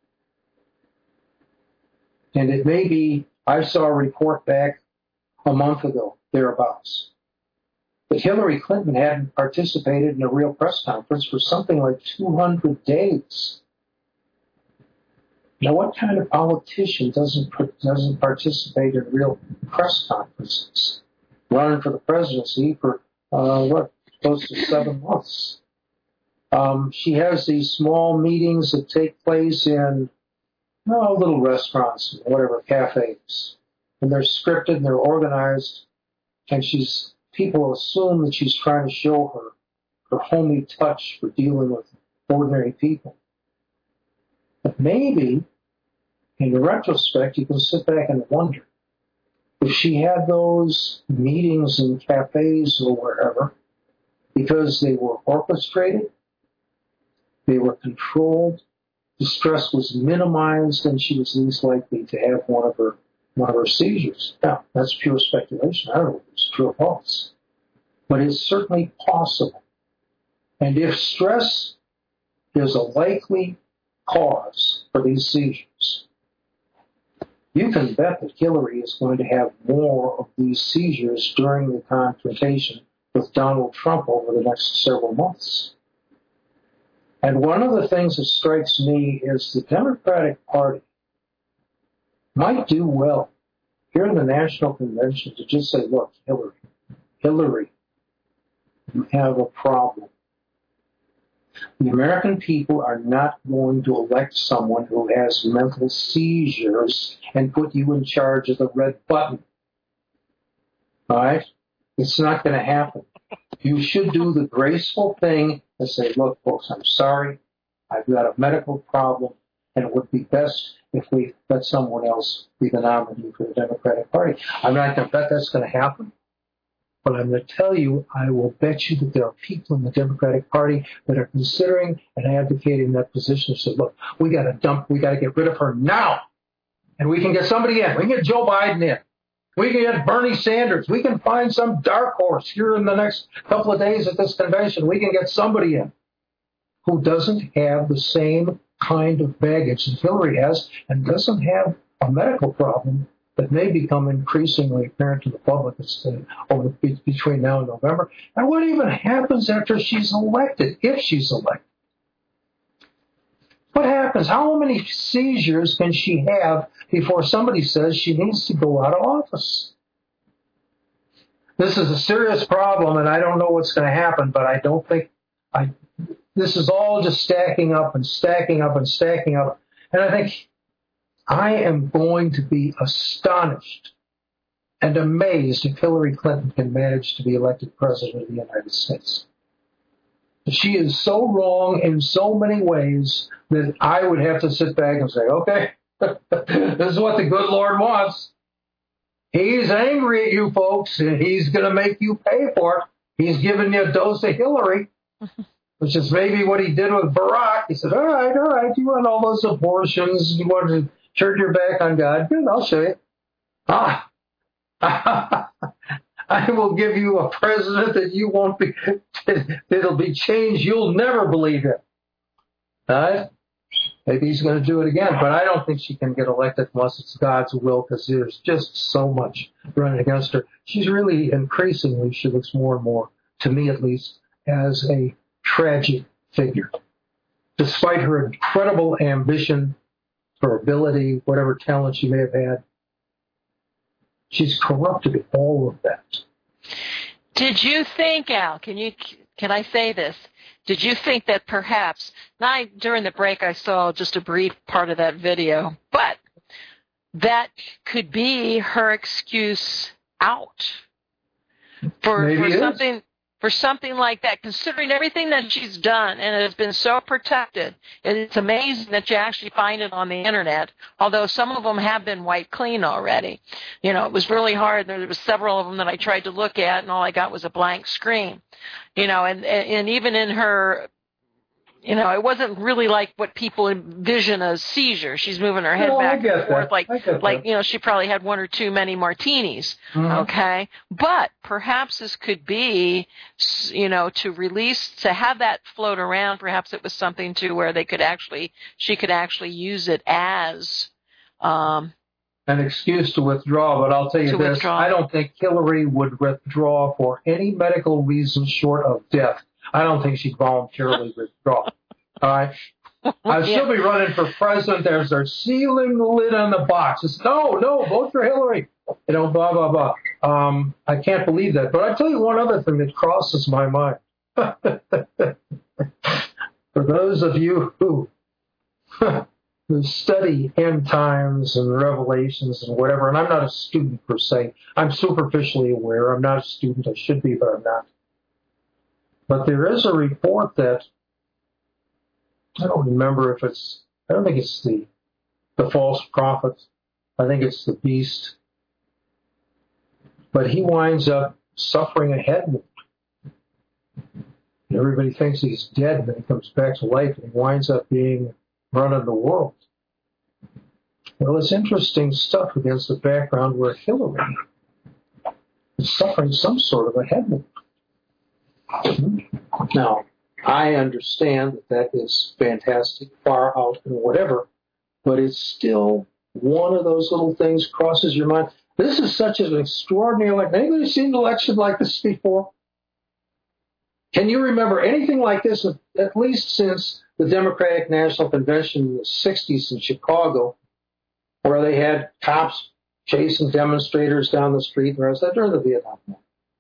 and it may be. I saw a report back a month ago, thereabouts, that Hillary Clinton hadn't participated in a real press conference for something like two hundred days. Now, what kind of politician doesn't doesn't participate in real press conferences? Running for the presidency for, uh, what, close to seven months. Um, she has these small meetings that take place in No, little restaurants, whatever, cafes. And they're scripted and they're organized. And she's, people assume that she's trying to show her, her homey touch for dealing with ordinary people. But maybe, in retrospect, you can sit back and wonder if she had those meetings in cafes or wherever because they were orchestrated, they were controlled, the stress was minimized, and she was least likely to have one of her one of her seizures. Now, that's pure speculation. I don't know if it's true or false. But it's certainly possible. And if stress is a likely cause for these seizures, you can bet that Hillary is going to have more of these seizures during the confrontation with Donald Trump over the next several months. And one of the things that strikes me is the Democratic Party might do well here in the National Convention to just say, look, Hillary, Hillary, you have a problem. The American people are not going to elect someone who has mental seizures and put you in charge of the red button. All right? It's not going to happen. You should do the graceful thing and say, look, folks, I'm sorry. I've got a medical problem, and it would be best if we let someone else be the nominee for the Democratic Party. I'm not going to bet that's going to happen, but I'm going to tell you, I will bet you that there are people in the Democratic Party that are considering and advocating that position. So, look, we got to dump, we got to get rid of her now, and we can get somebody in. We can get Joe Biden in. We can get Bernie Sanders. We can find some dark horse here in the next couple of days at this convention. We can get somebody in who doesn't have the same kind of baggage that Hillary has and doesn't have a medical problem that may become increasingly apparent to the public over the, between now and November. And what even happens after she's elected, if she's elected? What happens? How many seizures can she have before somebody says she needs to go out of office? This is a serious problem, and I don't know what's going to happen, but I don't think I. This is all just stacking up and stacking up and stacking up. And I think I am going to be astonished and amazed if Hillary Clinton can manage to be elected president of the United States. She is so wrong in so many ways that I would have to sit back and say, okay, this is what the good Lord wants. He's angry at you folks, and he's going to make you pay for it. He's giving you a dose of Hillary, which is maybe what he did with Barack. He said, all right, all right, you want all those abortions, you want to turn your back on God? Good, I'll show you. Ah, I will give you a president that you won't be, that'll be changed. You'll never believe it. All right? Maybe he's going to do it again, but I don't think she can get elected unless it's God's will, because there's just so much running against her. She's really increasingly, she looks more and more, to me at least, as a tragic figure. Despite her incredible ambition, her ability, whatever talent she may have had, she's corrupted all of that. Did you think, Al, can you can I say this? Did you think that perhaps, not during the break I saw just a brief part of that video, but that could be her excuse out for, Maybe for something for something like that, considering everything that she's done and it has been so protected. And it's amazing that you actually find it on the internet, although some of them have been wiped clean already. You know, it was really hard. There was several of them that I tried to look at, and all I got was a blank screen. You know, and, and even in her, you know, it wasn't really like what people envision a seizure. She's moving her head no, back and forth that. like, like that. you know, she probably had one or two many martinis, mm-hmm. okay? But perhaps this could be, you know, to release, to have that float around, perhaps it was something to where they could actually, she could actually use it as um, an excuse to withdraw. But I'll tell you this, withdraw. I don't think Hillary would withdraw for any medical reason short of death. I don't think she'd voluntarily withdraw. All right? I'd still be running for president. There's their sealing the lid on the box. It's, no, no, vote for Hillary. You know, blah, blah, blah. Um, I can't believe that. But I'll tell you one other thing that crosses my mind. For those of you who, who study end times and revelations and whatever, and I'm not a student per se. I'm superficially aware. I'm not a student. I should be, but I'm not. But there is a report that, I don't remember if it's, I don't think it's the the false prophet. I think it's the beast. But he winds up suffering a head wound. And everybody thinks he's dead, and then he comes back to life, and he winds up being running the world. Well, it's interesting stuff against the background where Hillary is suffering some sort of a head wound. Now, I understand that that is fantastic, far out and whatever, but it's still one of those little things crosses your mind. This is such an extraordinary election. Anybody seen an election like this before? Can you remember anything like this, at least since the Democratic National Convention in the sixties in Chicago, where they had cops chasing demonstrators down the street and the rest of that during the Vietnam War?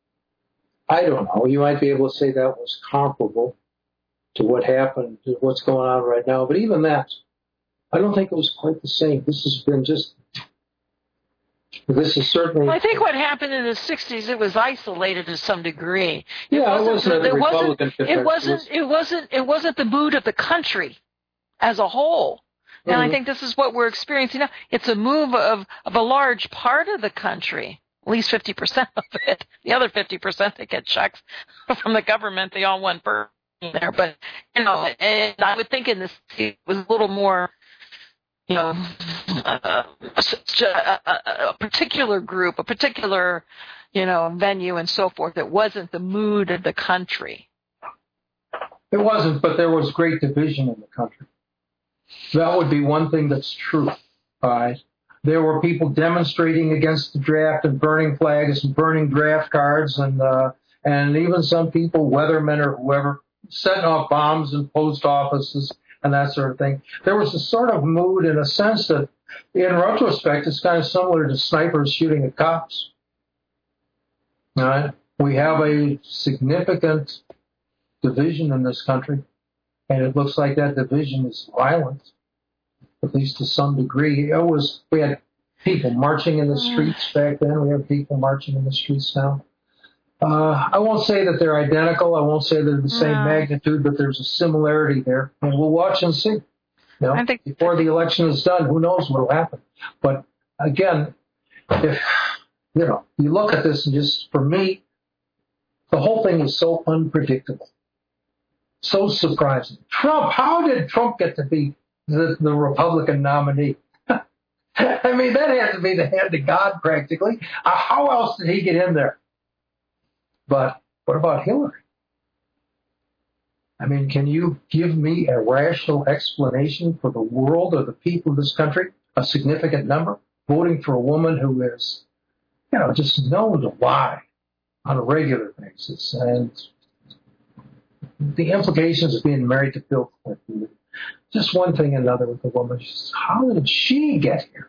I don't know. You might be able to say that was comparable to what happened, to what's going on right now. But even that, I don't think it was quite the same. This has been just, this is certainly... Well, I think what happened in the sixties, it was isolated to some degree. It yeah, wasn't, it wasn't a it Republican... Wasn't, it, wasn't, it, wasn't, it wasn't the mood of the country as a whole. And mm-hmm. I think this is what we're experiencing now. It's a move of, of a large part of the country. At least fifty percent of it. The other fifty percent that get checks from the government, they all want burn there. But, you know, and I would think in this, it was a little more, you know, uh, a, a, a particular group, a particular, you know, venue and so forth. It wasn't the mood of the country. It wasn't, but there was great division in the country. That would be one thing that's true. All right. There were people demonstrating against the draft and burning flags and burning draft cards, and uh, and even some people, weathermen or whoever, setting off bombs in post offices and that sort of thing. There was a sort of mood in a sense that, in retrospect, it's kind of similar to snipers shooting at cops. All right? We have a significant division in this country, and it looks like that division is violent. At least to some degree. It was, we had people marching in the streets back then. We have people marching in the streets now. Uh, I won't say that they're identical. I won't say they're the same no. magnitude, but there's a similarity there. And we'll watch and see. You know, I think before the election is done, who knows what will happen. But again, if, you know, you look at this and just, for me, the whole thing is so unpredictable. So surprising. Trump, how did Trump get to be The, the Republican nominee? I mean, that had to be the hand of God, practically. Uh, how else did he get in there? But what about Hillary? I mean, can you give me a rational explanation for the world or the people of this country, a significant number, voting for a woman who is, you know, just known to lie on a regular basis? And the implications of being married to Bill Clinton. Just one thing and another with the woman. Just, how did she get here?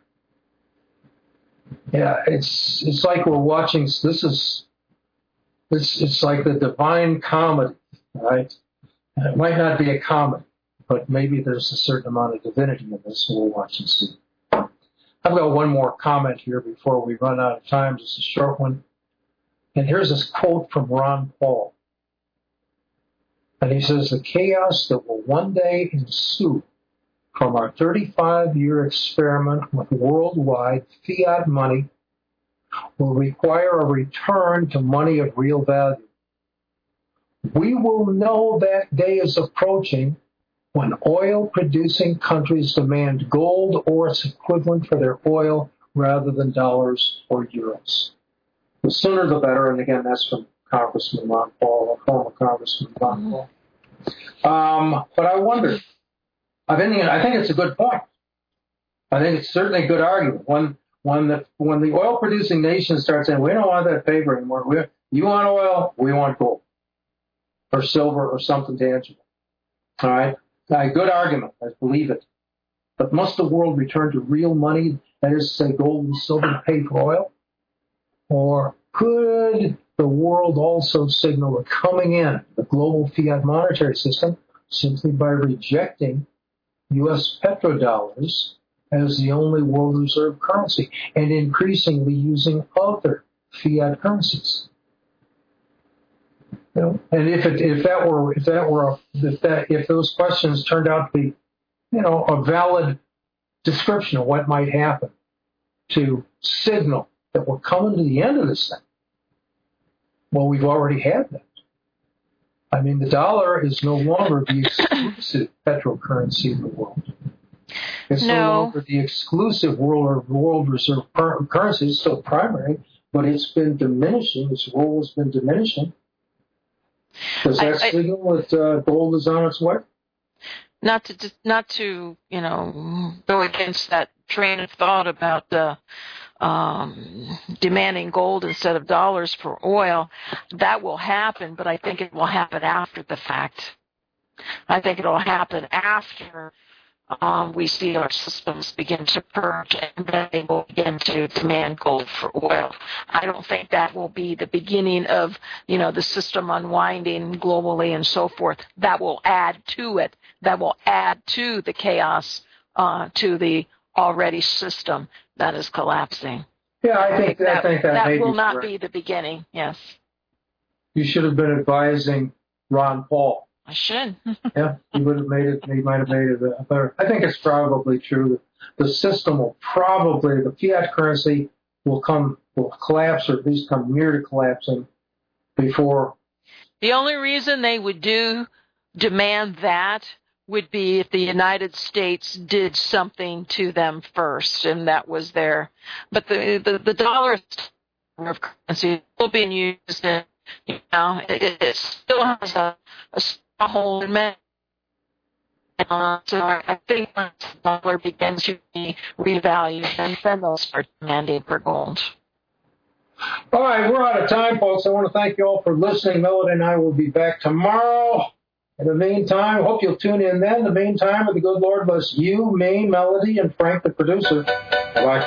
Yeah, it's it's like we're watching. This is it's it's like the Divine Comedy, right? And it might not be a comedy, but maybe there's a certain amount of divinity in this. We'll watch and see. I've got one more comment here before we run out of time. Just a short one. And here's this quote from Ron Paul. And he says, the chaos that will one day ensue from our thirty-five-year experiment with worldwide fiat money will require a return to money of real value. We will know that day is approaching when oil-producing countries demand gold or its equivalent for their oil rather than dollars or euros. The sooner the better, and again, that's from Congressman Ron Paul, former Congressman Ron Paul. Um, but I wonder, I think, I think it's a good point. I think it's certainly a good argument. When when the when the oil-producing nations start saying, we don't want that paper anymore, we, you want oil, we want gold, or silver, or something tangible. All right? A good argument, I believe it. But must the world return to real money, that is to say gold and silver, to pay for oil? Or could the world also signal a coming in the global fiat monetary system simply by rejecting U S petrodollars as the only world reserve currency and increasingly using other fiat currencies? You know, and if it, if that were if that were if that if those questions turned out to be, you know, a valid description of what might happen to signal that we're coming to the end of this thing, well, we've already had that. I mean, the dollar is no longer the exclusive petrol currency in the world. It's no, no longer the exclusive world or world reserve currency. It's still primary, but it's been diminishing. Its role has been diminishing. Does that I, I, signal that uh, gold is on its way? Not to not to you know go against that train of thought about the. Um, demanding gold instead of dollars for oil, that will happen, but I think it will happen after the fact. I think it will happen after um, we see our systems begin to purge, and then they will begin to demand gold for oil. I don't think that will be the beginning of, you know, the system unwinding globally and so forth. That will add to it. That will add to the chaos, uh, to the already system that is collapsing. Yeah, I think that, I think that, that may will be not correct. be the beginning. Yes. You should have been advising Ron Paul. I should. Yeah, he would have made it. He might have made it a better. I think it's probably true that the system will probably the fiat currency will come will collapse or at least come near to collapsing before. The only reason they would do demand that would be if the United States did something to them first, and that was their. But the the, the dollar of currency still being used, in, you know, it, it still has a, a small hold in many. Uh, so I think once the dollar begins to be revalued, then then they'll start demanding for gold. All right, we're out of time, folks. I want to thank you all for listening. Melody and I will be back tomorrow. In the meantime, hope you'll tune in then. In the meantime, may the good Lord bless you, me, Melody, and Frank, the producer. Bye.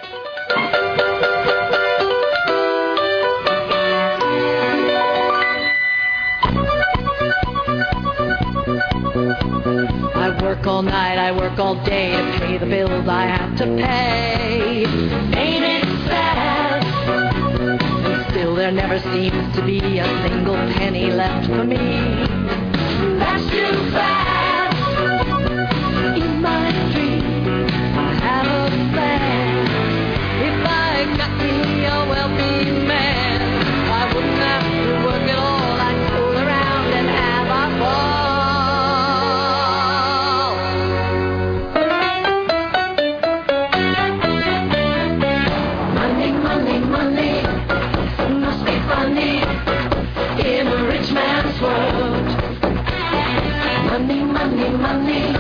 I work all night, I work all day to pay the bills I have to pay. Ain't it sad? And still there never seems to be a single penny left for me. That's too bad. In my dream, I have a plan. If I got me a wealthy man, I wouldn't have to work at all. I'd fool around and have a ball. money.